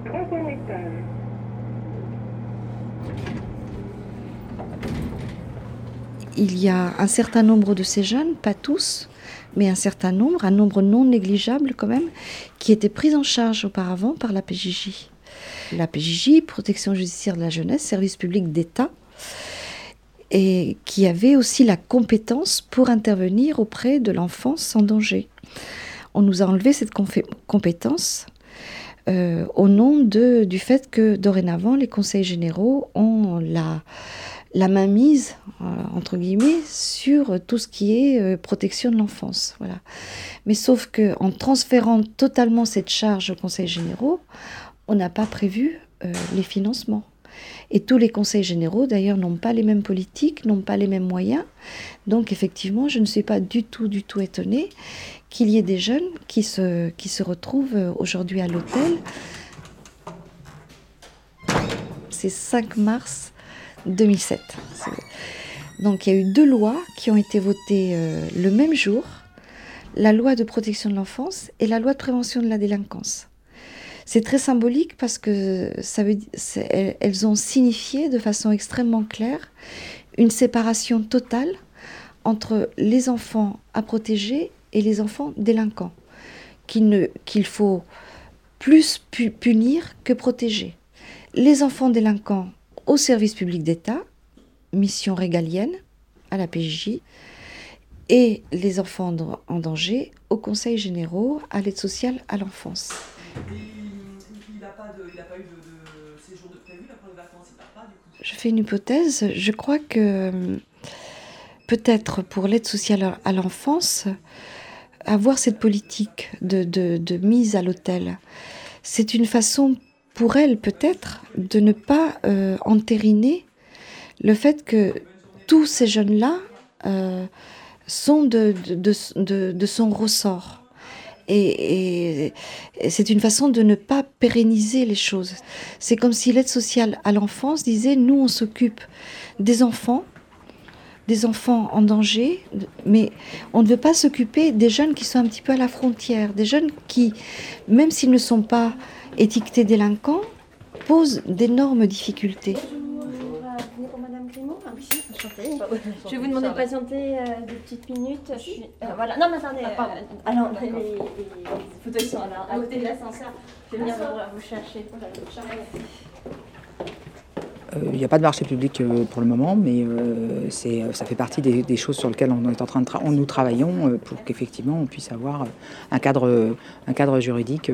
Speaker 10: Il y a un certain nombre de ces jeunes, pas tous, mais un nombre non négligeable quand même, qui étaient pris en charge auparavant par la PJJ. La PJJ, Protection judiciaire de la jeunesse, service public d'État, et qui avait aussi la compétence pour intervenir auprès de l'enfant sans danger. On nous a enlevé cette compétence au nom du fait que dorénavant les conseils généraux ont la mainmise, entre guillemets, sur tout ce qui est protection de l'enfance. Voilà. Mais sauf qu'en transférant totalement cette charge aux conseils généraux, on n'a pas prévu les financements. Et tous les conseils généraux, d'ailleurs, n'ont pas les mêmes politiques, n'ont pas les mêmes moyens. Donc, effectivement, je ne suis pas du tout étonnée qu'il y ait des jeunes qui se retrouvent aujourd'hui à l'hôtel. C'est 5 mars 2007. Donc, il y a eu 2 lois qui ont été votées le même jour. La loi de protection de l'enfance et la loi de prévention de la délinquance. C'est très symbolique parce que elles ont signifié de façon extrêmement claire une séparation totale entre les enfants à protéger et les enfants délinquants, qu'il faut plus punir que protéger. Les enfants délinquants au service public d'État, mission régalienne à la PJJ, et les enfants en danger aux conseils généraux, à l'aide sociale à l'enfance.
Speaker 5: Il n'a pas eu de séjour de prévu là, pour les vacances, il part pas du coup.
Speaker 10: Je fais une hypothèse. Je crois que peut-être pour l'aide sociale à l'enfance, avoir cette politique de mise à l'hôtel, c'est une façon pour elle peut-être de ne pas entériner le fait que tous ces jeunes-là sont de son ressort. Et c'est une façon de ne pas pérenniser les choses. C'est comme si l'aide sociale à l'enfance disait, nous on s'occupe des enfants en danger, mais on ne veut pas s'occuper des jeunes qui sont un petit peu à la frontière, des jeunes qui, même s'ils ne sont pas étiquetés délinquants, posent d'énormes difficultés.
Speaker 11: Bonjour, Madame Grimaud. Oui, enchantée. Je vais vous demander de patienter 2 petites minutes. Voilà. Non, mais attendez. Alors, les fauteuils sont là, à côté de l'ascenseur. Je vais venir vous chercher.
Speaker 3: Il n'y a pas de marché public pour le moment, mais ça fait partie des choses sur lesquelles on est en train de nous travaillons pour qu'effectivement on puisse avoir un cadre juridique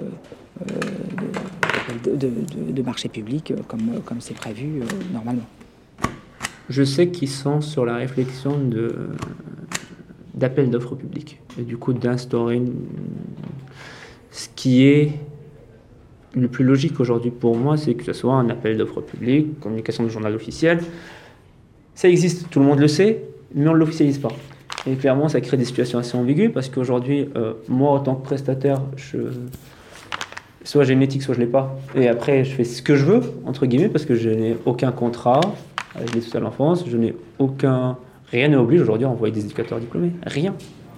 Speaker 3: de marché public comme c'est prévu normalement.
Speaker 4: Je sais qu'ils sont sur la réflexion d'appel d'offres publiques et du coup d'instaurer ce qui est le plus logique aujourd'hui pour moi, c'est que ce soit un appel d'offres publiques, communication du journal officiel. Ça existe, tout le monde le sait, mais on ne l'officialise pas. Et clairement, ça crée des situations assez ambiguës parce qu'aujourd'hui, moi, en tant que prestataire, soit j'ai une éthique, soit je ne l'ai pas. Et après, je fais ce que je veux, entre guillemets, parce que je n'ai aucun contrat avec l'aide sociale à l'enfance, rien ne m'oblige aujourd'hui à envoyer des éducateurs diplômés. Rien.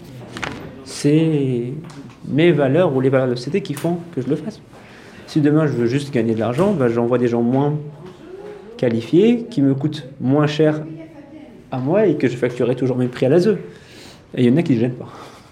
Speaker 4: C'est mes valeurs ou les valeurs de la société qui font que je le fasse. Si demain je veux juste gagner de l'argent, j'envoie des gens moins qualifiés, qui me coûtent moins cher à moi et que je facturerai toujours mes prix à l'ASE. Et il y en a qui ne gênent pas.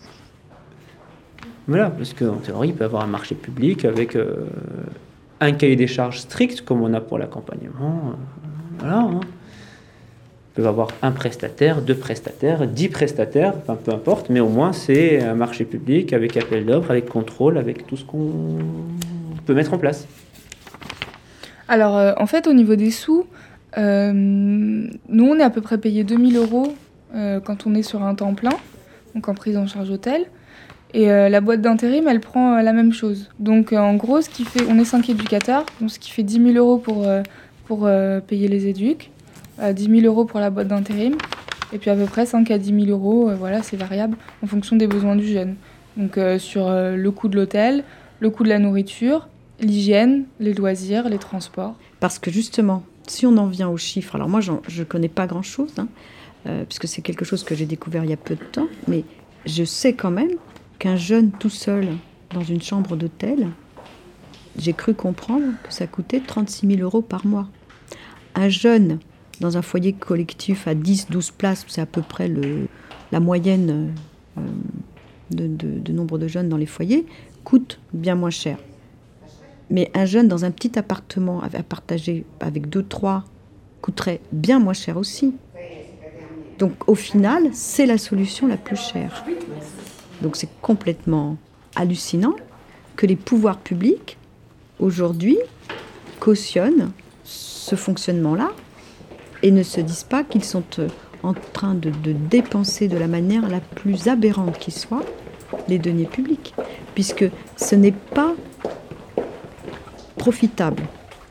Speaker 4: Voilà, parce qu'en théorie, il peut y avoir un marché public avec un cahier des charges strict, comme on a pour l'accompagnement. Voilà. Hein. Ils peuvent avoir un prestataire, 2 prestataires, 10 prestataires, enfin peu importe, mais au moins c'est un marché public avec appel d'offres, avec contrôle, avec tout ce qu'on peut mettre en place.
Speaker 6: Alors en fait au niveau des sous, nous on est à peu près payé 2 000 € quand on est sur un temps plein, donc en prise en charge hôtel. Et la boîte d'intérim, elle prend la même chose. Donc en gros, on est 5 éducateurs, donc ce qui fait 10 000 € pour payer les éducs, 10 000 € pour la boîte d'intérim, et puis à peu près 5 à 10 000 €, voilà, c'est variable en fonction des besoins du jeune. Donc sur le coût de l'hôtel, le coût de la nourriture, l'hygiène, les loisirs, les transports.
Speaker 9: Parce que justement, si on en vient aux chiffres, alors moi je ne connais pas grand-chose, puisque c'est quelque chose que j'ai découvert il y a peu de temps, mais je sais quand même qu'un jeune tout seul dans une chambre d'hôtel, j'ai cru comprendre que ça coûtait 36 000 € par mois. Un jeune dans un foyer collectif à 10-12 places, c'est à peu près la moyenne de nombre de jeunes dans les foyers, coûte bien moins cher. Mais un jeune dans un petit appartement à partager avec 2-3 coûterait bien moins cher aussi. Donc au final, c'est la solution la plus chère. Donc c'est complètement hallucinant que les pouvoirs publics, aujourd'hui, cautionnent ce fonctionnement-là et ne se disent pas qu'ils sont en train de dépenser de la manière la plus aberrante qui soit les deniers publics, puisque ce n'est pas profitable.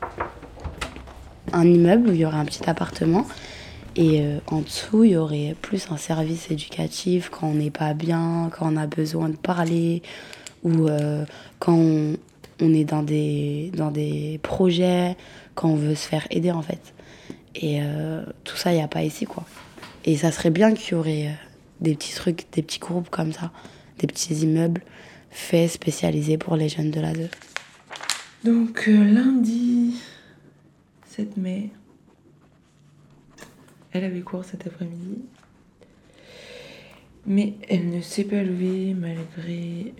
Speaker 1: Un immeuble où il y aurait un petit appartement et en dessous il y aurait plus un service éducatif quand on n'est pas bien, quand on a besoin de parler ou quand on est dans des projets, quand on veut se faire aider en fait. Et tout ça il n'y a pas ici quoi. Et ça serait bien qu'il y aurait des petits trucs, des petits groupes comme ça, des petits immeubles faits spécialisés pour les jeunes de l'ASE.
Speaker 12: Donc lundi 7 mai, elle avait cours cet après-midi, mais elle ne s'est pas levée malgré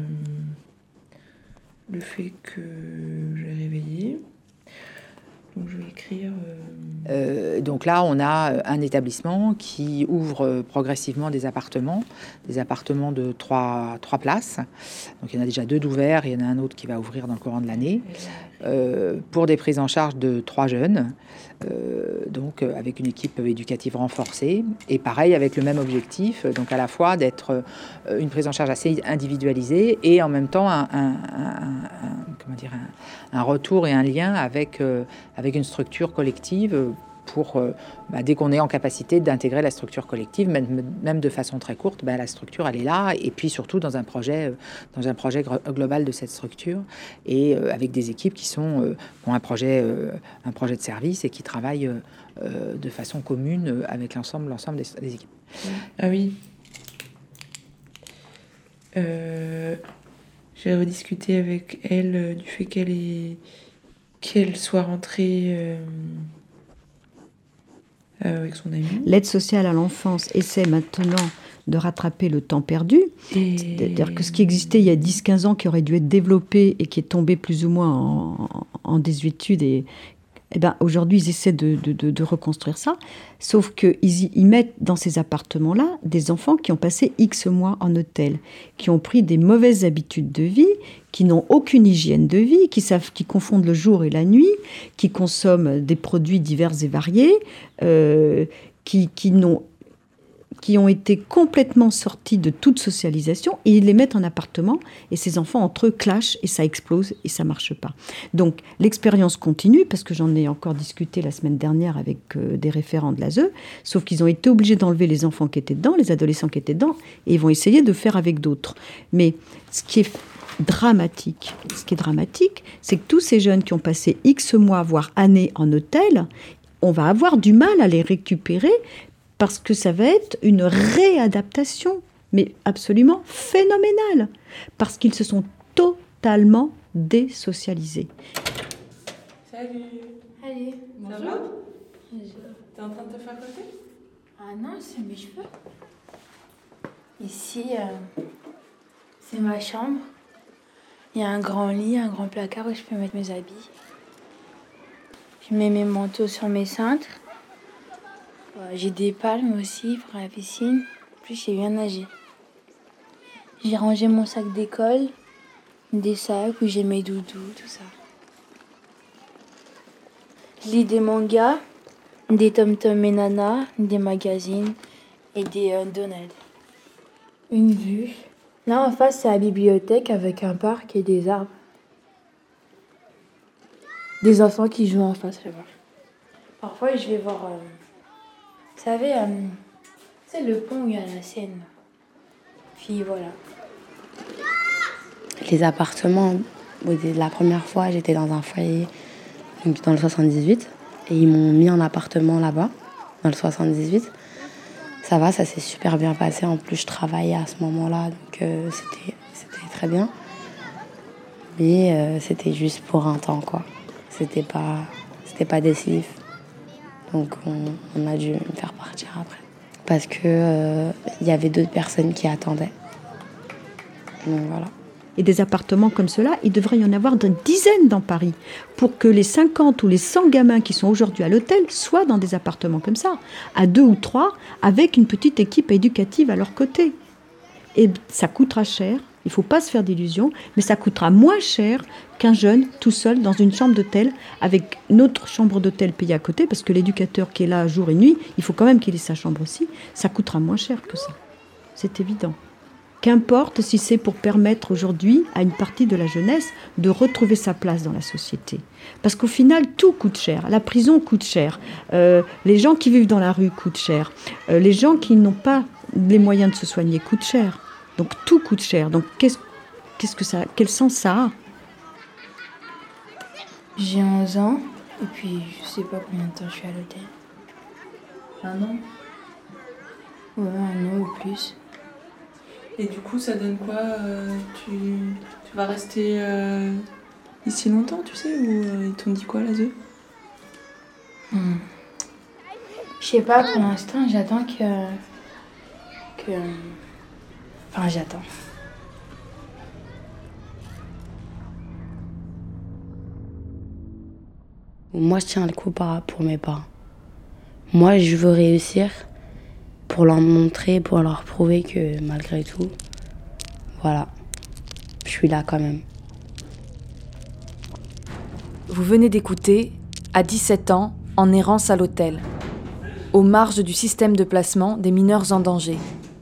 Speaker 12: le fait que je l'ai réveillée. Donc je vais écrire...
Speaker 3: Donc là, on a un établissement qui ouvre progressivement des appartements de 3 places. Donc il y en a déjà 2 d'ouverts, et il y en a un autre qui va ouvrir dans le courant de l'année, pour des prises en charge de 3 jeunes, donc avec une équipe éducative renforcée, et pareil avec le même objectif, donc à la fois d'être une prise en charge assez individualisée et en même temps un retour et un lien avec une structure collective pour, dès qu'on est en capacité d'intégrer la structure collective, même de façon très courte, la structure elle est là, et puis surtout dans un projet global de cette structure, et avec des équipes qui ont un projet de service et qui travaillent de façon commune avec l'ensemble des équipes.
Speaker 12: Ah oui. J'ai rediscuté avec elle du fait qu'elle soit rentrée avec son ami.
Speaker 9: L'aide sociale à l'enfance essaie maintenant de rattraper le temps perdu. C'est-à-dire que ce qui existait il y a 10-15 ans, qui aurait dû être développé et qui est tombé plus ou moins en désuétude et Eh ben, aujourd'hui, ils essaient de reconstruire ça, sauf qu'ils mettent dans ces appartements-là des enfants qui ont passé X mois en hôtel, qui ont pris des mauvaises habitudes de vie, qui n'ont aucune hygiène de vie, qui confondent le jour et la nuit, qui consomment des produits divers et variés, qui ont été complètement sortis de toute socialisation, et ils les mettent en appartement, et ces enfants entre eux clashent, et ça explose, et ça marche pas. Donc l'expérience continue, parce que j'en ai encore discuté la semaine dernière avec des référents de l'ASE, sauf qu'ils ont été obligés d'enlever les enfants qui étaient dedans, les adolescents qui étaient dedans, et ils vont essayer de faire avec d'autres. Mais ce qui est dramatique, c'est que tous ces jeunes qui ont passé X mois, voire années en hôtel, on va avoir du mal à les récupérer, parce que ça va être une réadaptation, mais absolument phénoménale, parce qu'ils se sont totalement désocialisés.
Speaker 6: Salut.
Speaker 13: Allez,
Speaker 6: bonjour. T'es en train de te faire côté?
Speaker 13: Ah non, c'est mes cheveux. Ici, c'est ma chambre. Il y a un grand lit, un grand placard où je peux mettre mes habits. Je mets mes manteaux sur mes cintres. J'ai des palmes aussi pour la piscine. En plus, j'ai bien nagé. J'ai rangé mon sac d'école, des sacs où j'ai mes doudous, tout ça. Je lis des mangas, des Tom-Tom et Nana, des magazines et des Donald. Une vue. Là, en face, c'est la bibliothèque avec un parc et des arbres. Des enfants qui jouent en face là-bas. Parfois, je vais voir... Vous savez, c'est le pont où il y a la Seine. Puis voilà.
Speaker 1: Les appartements, la première fois, j'étais dans un foyer, donc dans le 78, et ils m'ont mis en appartement là-bas, dans le 78. Ça va, ça s'est super bien passé. En plus, je travaillais à ce moment-là, donc c'était très bien. Mais c'était juste pour un temps, quoi. C'était pas décisif. Donc on a dû me faire partir après. Parce que y avait d'autres personnes qui attendaient. Donc voilà.
Speaker 9: Et des appartements comme cela, il devrait y en avoir des dizaines dans Paris, pour que les 50 ou les 100 gamins qui sont aujourd'hui à l'hôtel soient dans des appartements comme ça, à 2 ou 3, avec une petite équipe éducative à leur côté. Et ça coûtera cher, il ne faut pas se faire d'illusions, mais ça coûtera moins cher qu'un jeune tout seul dans une chambre d'hôtel, avec notre chambre d'hôtel payée à côté, parce que l'éducateur qui est là jour et nuit, il faut quand même qu'il ait sa chambre aussi, ça coûtera moins cher que ça. C'est évident. Qu'importe si c'est pour permettre aujourd'hui à une partie de la jeunesse de retrouver sa place dans la société. Parce qu'au final, tout coûte cher. La prison coûte cher. Les gens qui vivent dans la rue coûtent cher. Les gens qui n'ont pas les moyens de se soigner coûtent cher. Donc tout coûte cher. Donc quel sens ça a?
Speaker 13: J'ai 11 ans, et puis je sais pas combien de temps je suis à l'hôtel.
Speaker 6: 1 an?
Speaker 13: Ouais, 1 an ou plus.
Speaker 6: Et du coup, ça donne quoi? Tu vas rester ici longtemps, tu sais? Ou ils t'ont dit quoi, l'ASE?
Speaker 13: Je sais pas, pour l'instant, j'attends Enfin, j'attends.
Speaker 1: Moi, je tiens le coup pour mes parents. Moi, je veux réussir pour leur montrer, pour leur prouver que malgré tout, voilà, je suis là quand même.
Speaker 2: Vous venez d'écouter À 17 ans, en errance à l'hôtel, aux marges du système de placement des mineurs en danger.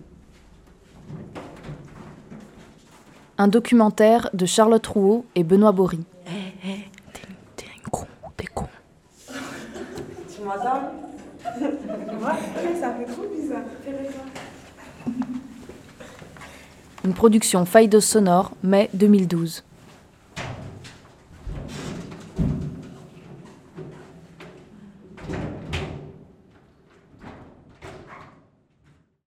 Speaker 2: Un documentaire de Charlotte Rouault et Benoît Bory.
Speaker 13: T'es con.
Speaker 5: Tu m'entends? Ouais, ça fait trop bizarre.
Speaker 2: Une production Faille de Sonore, mai 2012.